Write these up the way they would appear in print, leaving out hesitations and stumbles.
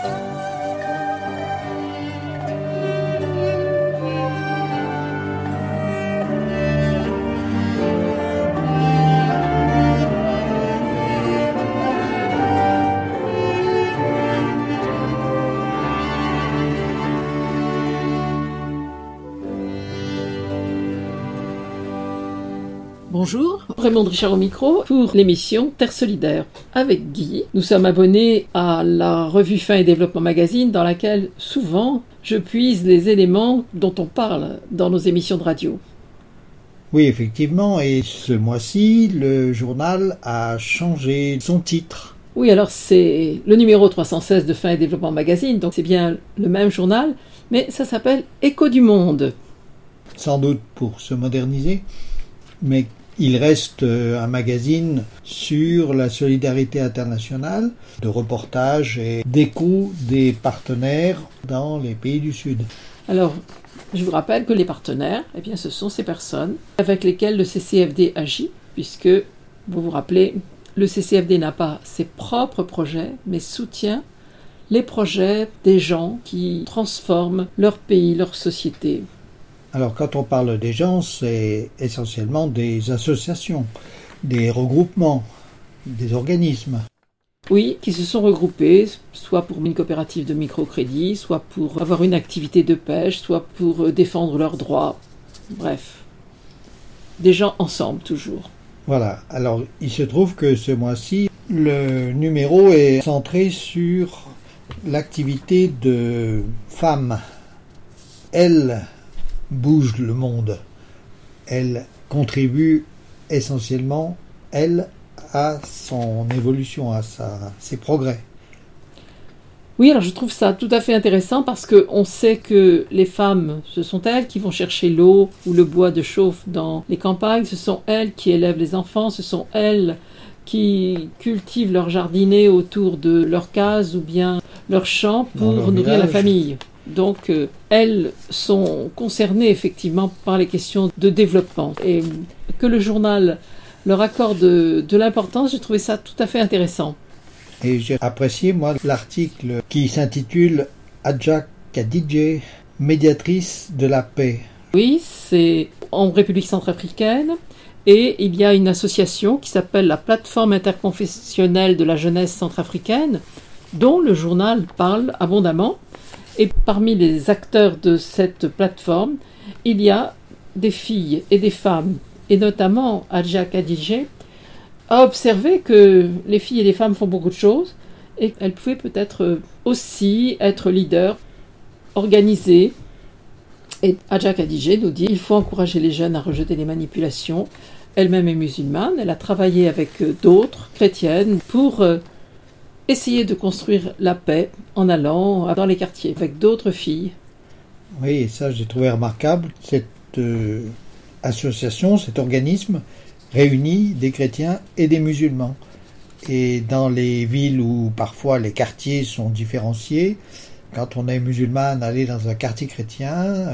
Bonjour, Raymond Richard au micro pour l'émission Terre Solidaire. Avec Guy, nous sommes abonnés à la revue Faim et Développement Magazine dans laquelle souvent je puise les éléments dont on parle dans nos émissions de radio. Oui, effectivement, et ce mois-ci, le journal a changé son titre. Oui, alors c'est le numéro 316 de Faim et Développement Magazine, donc c'est bien le même journal, mais ça s'appelle Écho du Monde. Sans doute pour se moderniser, mais il reste un magazine sur la solidarité internationale, de reportages et d'écho des partenaires dans les pays du Sud. Alors, je vous rappelle que les partenaires, eh bien, ce sont ces personnes avec lesquelles le CCFD agit, puisque, vous vous rappelez, le CCFD n'a pas ses propres projets, mais soutient les projets des gens qui transforment leur pays, leur société. Alors quand on parle des gens, c'est essentiellement des associations, des regroupements, des organismes. Oui, qui se sont regroupés, soit pour une coopérative de microcrédit, soit pour avoir une activité de pêche, soit pour défendre leurs droits. Bref, des gens ensemble toujours. Voilà, alors il se trouve que ce mois-ci, le numéro est centré sur l'activité de femmes. Elles bougent le monde. Elles contribuent essentiellement, elles, à son évolution, à ses progrès. Oui, alors je trouve ça tout à fait intéressant parce qu'on sait que les femmes, ce sont elles qui vont chercher l'eau ou le bois de chauffe dans les campagnes, ce sont elles qui élèvent les enfants, ce sont elles qui cultivent leur jardinet autour de leur case ou bien leur champ pour nourrir la famille. Donc, elles sont concernées effectivement par les questions de développement. Et que le journal leur accorde de l'importance, j'ai trouvé ça tout à fait intéressant. Et j'ai apprécié, moi, l'article qui s'intitule « Hadja Kadidje, médiatrice de la paix ». Oui, c'est en République centrafricaine. Et il y a une association qui s'appelle la Plateforme interconfessionnelle de la jeunesse centrafricaine, dont le journal parle abondamment. Et parmi les acteurs de cette plateforme, il y a des filles et des femmes, et notamment Hadja Kadidje a observé que les filles et les femmes font beaucoup de choses et qu'elles pouvaient peut-être aussi être leaders, organisées. Et Hadja Kadidje nous dit qu'il faut encourager les jeunes à rejeter les manipulations. Elle-même est musulmane, elle a travaillé avec d'autres chrétiennes pour essayer de construire la paix en allant dans les quartiers avec d'autres filles. Oui, et ça j'ai trouvé remarquable. Cette association, cet organisme réunit des chrétiens et des musulmans. Et dans les villes où parfois les quartiers sont différenciés, quand on est musulmane, aller dans un quartier chrétien,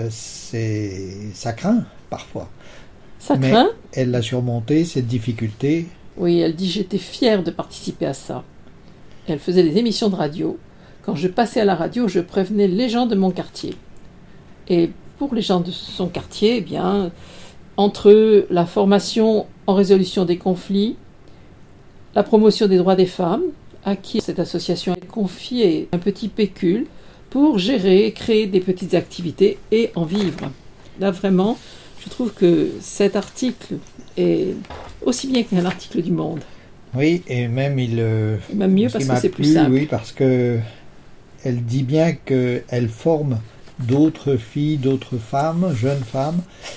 ça craint parfois. Ça craint. Mais elle l'a surmonté, cette difficulté. Oui, elle dit « j'étais fière de participer à ça ». Elle faisait des émissions de radio. Quand je passais à la radio, je prévenais les gens de mon quartier. Et pour les gens de son quartier, eh bien, entre la formation en résolution des conflits, la promotion des droits des femmes, à qui cette association a confié un petit pécule pour gérer, créer des petites activités et en vivre. Là, vraiment, je trouve que cet article est aussi bien qu'un article du Monde. Oui, et même même mieux parce que c'est plus simple. Oui, parce que elle dit bien qu'elle forme d'autres filles, d'autres femmes, jeunes femmes,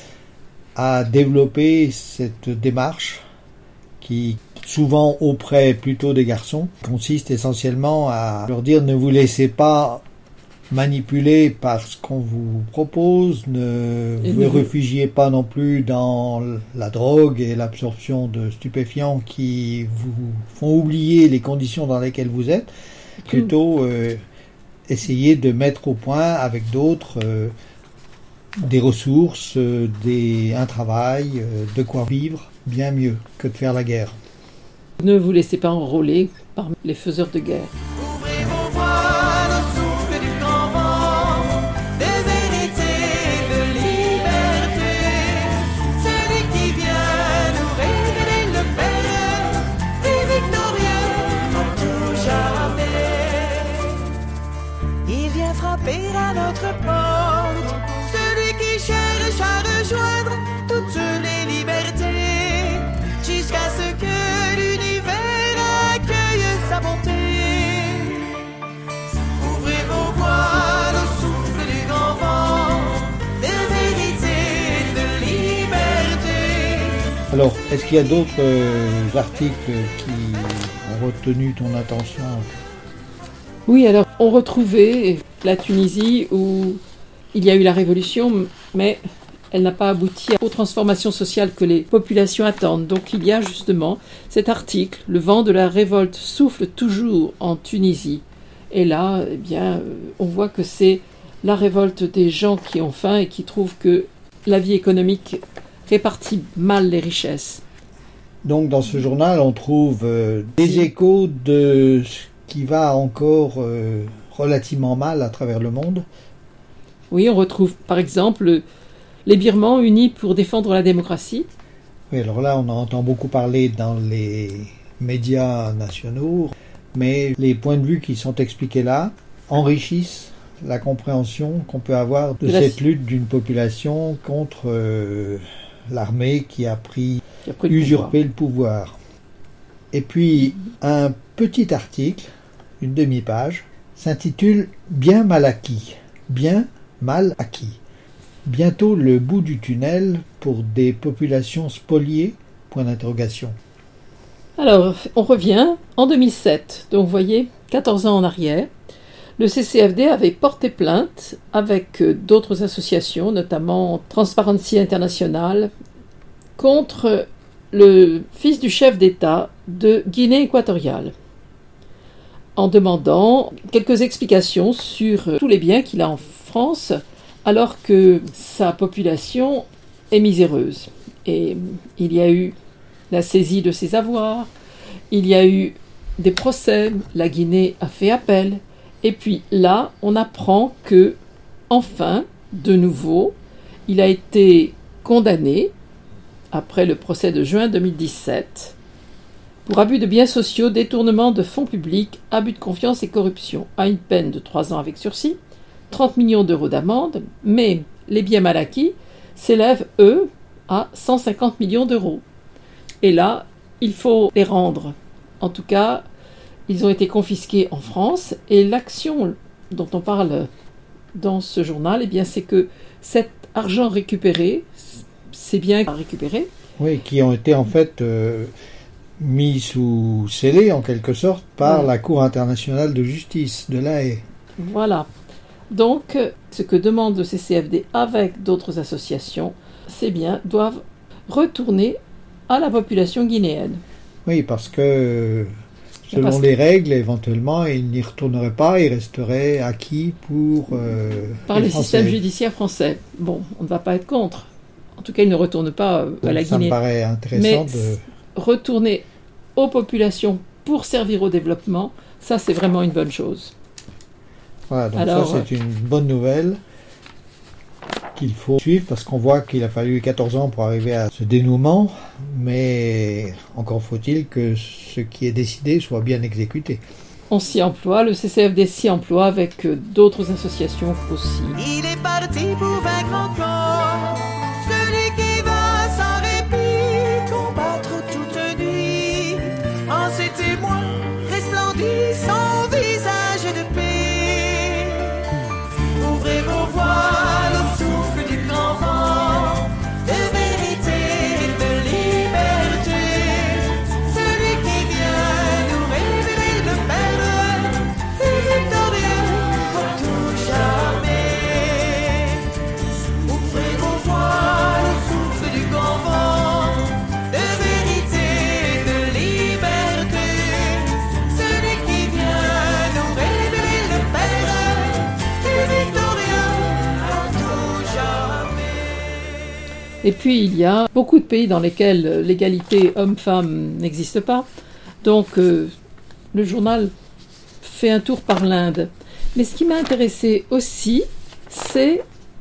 à développer cette démarche qui, souvent auprès plutôt des garçons, consiste essentiellement à leur dire ne vous laissez pas manipuler par ce qu'on vous propose, ne vous réfugiez pas non plus dans la drogue et l'absorption de stupéfiants qui vous font oublier les conditions dans lesquelles vous êtes, plutôt essayer de mettre au point avec d'autres des ressources, un travail, de quoi vivre bien mieux que de faire la guerre. Ne vous laissez pas enrôler par les faiseurs de guerre. Ouvrez vos voiles frapper à notre porte. Celui qui cherche à rejoindre toutes les libertés, jusqu'à ce que l'univers accueille sa bonté. Ouvrez vos voiles au souffle du grand vent, de vérité, de liberté. Alors, est-ce qu'il y a d'autres articles qui ont retenu ton attention? Oui, alors on retrouvait la Tunisie où il y a eu la révolution, mais elle n'a pas abouti aux transformations sociales que les populations attendent. Donc il y a justement cet article, le vent de la révolte souffle toujours en Tunisie. Et là, eh bien, on voit que c'est la révolte des gens qui ont faim et qui trouvent que la vie économique répartit mal les richesses. Donc dans ce journal, on trouve des échos de ce qui va encore relativement mal à travers le monde. Oui, on retrouve par exemple les Birmans unis pour défendre la démocratie. Oui, alors là, on en entend beaucoup parler dans les médias nationaux, mais les points de vue qui sont expliqués là enrichissent la compréhension qu'on peut avoir de cette lutte d'une population contre l'armée qui a usurpé le pouvoir. Et puis, un petit article, une demi-page, s'intitule « Bien mal acquis ». Bien mal acquis. Bientôt le bout du tunnel pour des populations spoliées ? Point d'interrogation. Alors, on revient en 2007. Donc, vous voyez, 14 ans en arrière. Le CCFD avait porté plainte avec d'autres associations, notamment Transparency International, contre le fils du chef d'État de Guinée équatoriale, en demandant quelques explications sur tous les biens qu'il a en France, alors que sa population est miséreuse. Et il y a eu la saisie de ses avoirs, il y a eu des procès, la Guinée a fait appel, et puis là, on apprend que, enfin, de nouveau, il a été condamné, après le procès de juin 2017, pour abus de biens sociaux, détournement de fonds publics, abus de confiance et corruption, à une peine de 3 ans avec sursis, 30 millions d'euros d'amende, mais les biens mal acquis s'élèvent, eux, à 150 millions d'euros. Et là, il faut les rendre. En tout cas, ils ont été confisqués en France, et l'action dont on parle dans ce journal, eh bien, c'est que cet argent récupéré, ces biens récupérés, oui, qui ont été en fait mis sous scellés en quelque sorte par la Cour internationale de justice de La Haye. Voilà. Donc, ce que demande le CCFD avec d'autres associations, ces biens doivent retourner à la population guinéenne. Oui, parce que selon les règles, éventuellement, ils n'y retourneraient pas, ils resteraient acquis par le système judiciaire français. Bon, on ne va pas être contre. En tout cas, ils ne retournent pas à la Guinée. Ça me paraît intéressant de retourner aux populations pour servir au développement, ça c'est vraiment une bonne chose. Voilà, donc alors, ça c'est une bonne nouvelle qu'il faut suivre parce qu'on voit qu'il a fallu 14 ans pour arriver à ce dénouement, mais encore faut-il que ce qui est décidé soit bien exécuté. On s'y emploie, le CCFD s'y emploie avec d'autres associations aussi. Il est parti pour vaincre encore celui qui va sans répit combattre toute nuit. En ces témoins resplendit son visage de paix. Ouvrez vos voiles au souffle du grand vent, de vérité et de liberté. Celui qui vient nous révéler le Père, est victorieux pour tout jamais. Ouvrez vos voiles au souffle du grand vent, de vérité et de liberté. Celui qui vient nous révéler le Père, est victorieux pour tout jamais. Et puis il y a beaucoup de pays dans lesquels l'égalité homme-femme n'existe pas. Donc le journal fait un tour par l'Inde. Mais ce qui m'a intéressé aussi, c'est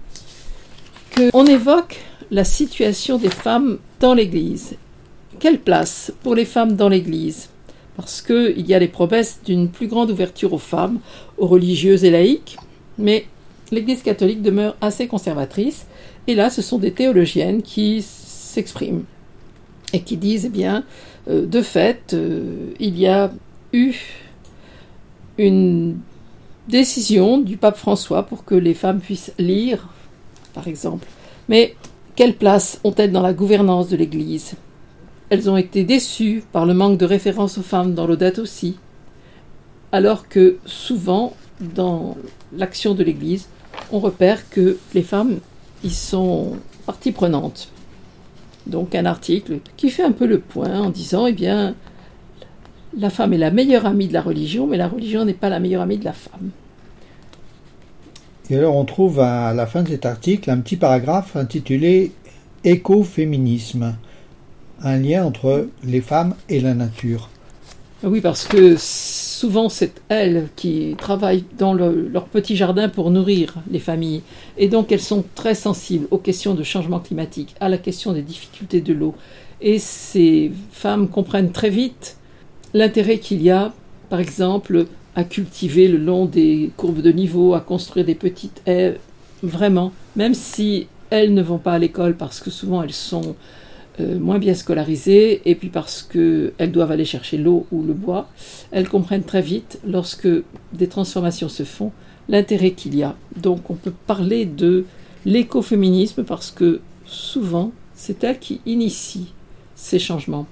qu'on évoque la situation des femmes dans l'Église. Quelle place pour les femmes dans l'Église ? Parce qu'il y a les promesses d'une plus grande ouverture aux femmes, aux religieuses et laïques, Mais l'Église catholique demeure assez conservatrice, et là, ce sont des théologiennes qui s'expriment et qui disent, eh bien, de fait, il y a eu une décision du pape François pour que les femmes puissent lire, par exemple. Mais quelle place ont-elles dans la gouvernance de l'Église ? Elles ont été déçues par le manque de référence aux femmes dans Laudato Si, alors que souvent, dans l'action de l'Église, on repère que les femmes y sont partie prenante. Donc un article qui fait un peu le point en disant, eh bien, la femme est la meilleure amie de la religion, mais la religion n'est pas la meilleure amie de la femme. Et alors on trouve à la fin de cet article un petit paragraphe intitulé « Écoféminisme », un lien entre les femmes et la nature. Oui, parce que souvent c'est elles qui travaillent dans leur petit jardin pour nourrir les familles. Et donc elles sont très sensibles aux questions de changement climatique, à la question des difficultés de l'eau. Et ces femmes comprennent très vite l'intérêt qu'il y a, par exemple, à cultiver le long des courbes de niveau, à construire des petites haies, vraiment, même si elles ne vont pas à l'école parce que souvent elles sont moins bien scolarisées et puis parce qu'elles doivent aller chercher l'eau ou le bois, elles comprennent très vite, lorsque des transformations se font, l'intérêt qu'il y a. Donc on peut parler de l'écoféminisme parce que souvent c'est elles qui initient ces changements.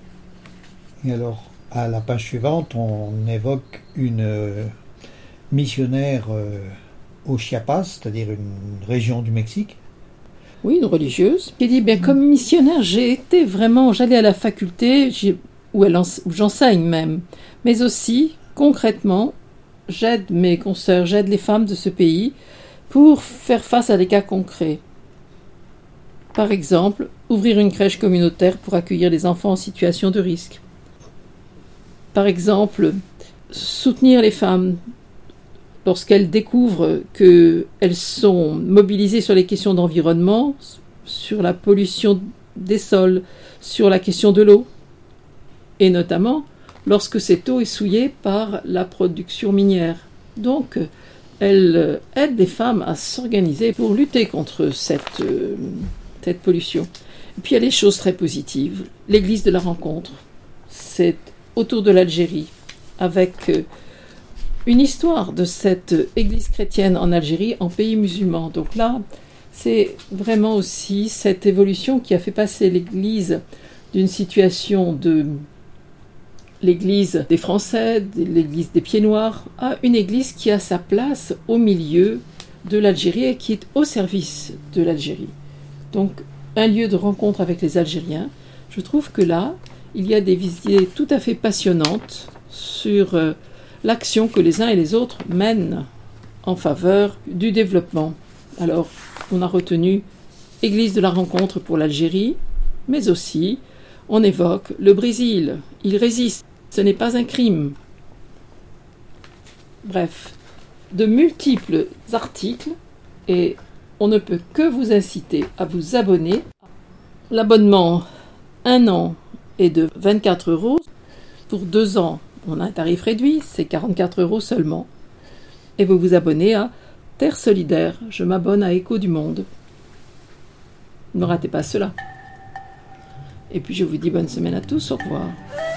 Et alors, à la page suivante, on évoque une missionnaire au Chiapas, c'est-à-dire une région du Mexique. Oui, une religieuse, qui dit, bien comme missionnaire, j'allais à la faculté, où j'enseigne même, mais aussi, concrètement, j'aide mes consoeurs, j'aide les femmes de ce pays pour faire face à des cas concrets. Par exemple, ouvrir une crèche communautaire pour accueillir les enfants en situation de risque. Par exemple, soutenir les femmes lorsqu'elles découvrent qu'elles sont mobilisées sur les questions d'environnement, sur la pollution des sols, sur la question de l'eau, et notamment lorsque cette eau est souillée par la production minière. Donc, elles aident les femmes à s'organiser pour lutter contre cette pollution. Et puis il y a des choses très positives. L'église de la rencontre, c'est autour de l'Algérie, avec une histoire de cette église chrétienne en Algérie, en pays musulman. Donc là, c'est vraiment aussi cette évolution qui a fait passer l'église d'une situation de l'église des Français, de l'église des Pieds Noirs, à une église qui a sa place au milieu de l'Algérie et qui est au service de l'Algérie. Donc, un lieu de rencontre avec les Algériens. Je trouve que là, il y a des idées tout à fait passionnantes sur l'action que les uns et les autres mènent en faveur du développement. Alors, on a retenu Église de la rencontre pour l'Algérie, mais aussi, on évoque le Brésil. Il résiste, ce n'est pas un crime. Bref, de multiples articles, et on ne peut que vous inciter à vous abonner. L'abonnement 1 an est de 24 €. Pour 2 ans, on a un tarif réduit, c'est 44 € seulement. Et vous vous abonnez à Terre Solidaire. Je m'abonne à Écho du Monde. Ne ratez pas cela. Et puis je vous dis bonne semaine à tous, au revoir.